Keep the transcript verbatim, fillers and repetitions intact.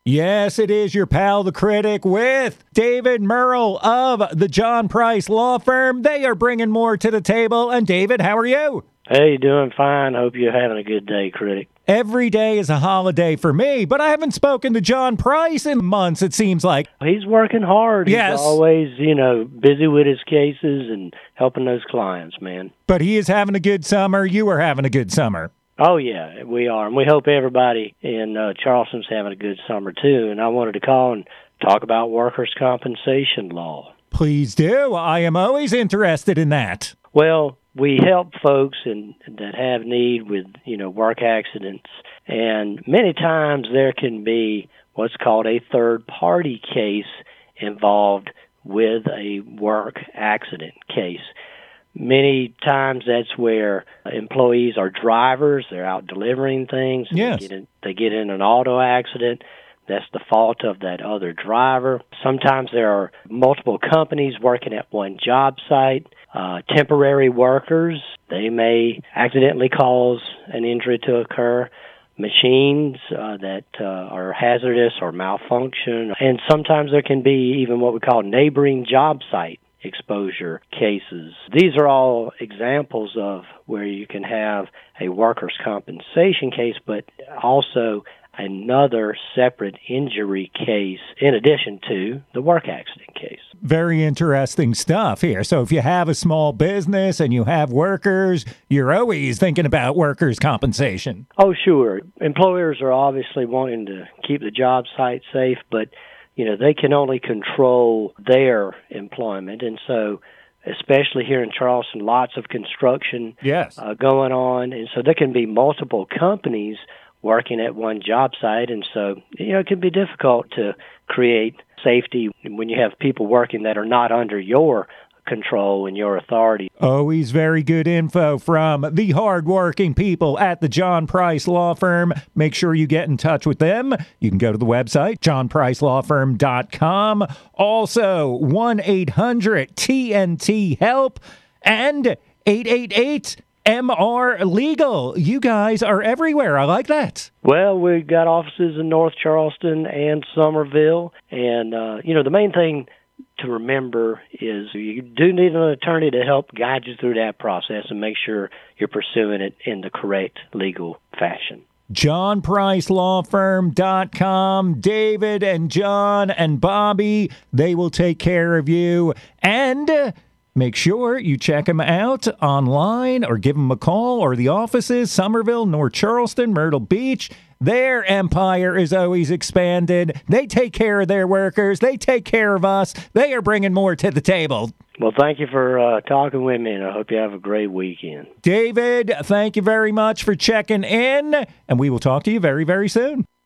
Yes, it is your pal, the critic, with David Merle of the John Price Law Firm. They are bringing more to the table. And David, how are you? Hey, doing fine. Hope you're having a good day, critic. Every day is a holiday for me, but I haven't spoken to John Price in months, it seems like. He's working hard. Yes. He's always, you know, busy with his cases and helping those clients, man. But he is having a good summer. You are having a good summer. Oh, yeah, we are. And we hope everybody in uh, Charleston's having a good summer, too. And I wanted to call and talk about workers' compensation law. Please do. I am always interested in that. Well, we help folks in, that have need with, you know, work accidents. And many times there can be what's called a third-party case involved with a work accident case. Many times that's where employees are drivers. They're out delivering things. Yes. They get in, they get in an auto accident. That's the fault of that other driver. Sometimes there are multiple companies working at one job site. Uh, temporary workers, they may accidentally cause an injury to occur. Machines uh, that uh, are hazardous or malfunction. And sometimes there can be even what we call neighboring job site exposure cases. These are all examples of where you can have a workers' compensation case, but also another separate injury case in addition to the work accident case. Very interesting stuff here. So if you have a small business and you have workers, you're always thinking about workers' compensation. Oh, sure. Employers are obviously wanting to keep the job site safe, but you know, they can only control their employment. And so, especially here in Charleston, lots of construction yes. uh, going on. And so there can be multiple companies working at one job site. And so, you know, it can be difficult to create safety when you have people working that are not under your control and your authority. Always very good info from the hardworking people at the John Price Law Firm. Make sure you get in touch with them. You can go to the website, john price law firm dot com. Also, one eight hundred T N T help and eight eight eight M R legal. You guys are everywhere. I like that. Well, we've got offices in North Charleston and Somerville. And, uh, you know, the main thing to remember is you do need an attorney to help guide you through that process and make sure you're pursuing it in the correct legal fashion. john price law firm dot com. David and John and Bobby, they will take care of you. And make sure you check them out online or give them a call, or the offices, Somerville, North Charleston, Myrtle Beach. Their empire is always expanded. They take care of their workers. They take care of us. They are bringing more to the table. Well, thank you for uh, talking with me, and I hope you have a great weekend. David, thank you very much for checking in, and we will talk to you very, very soon.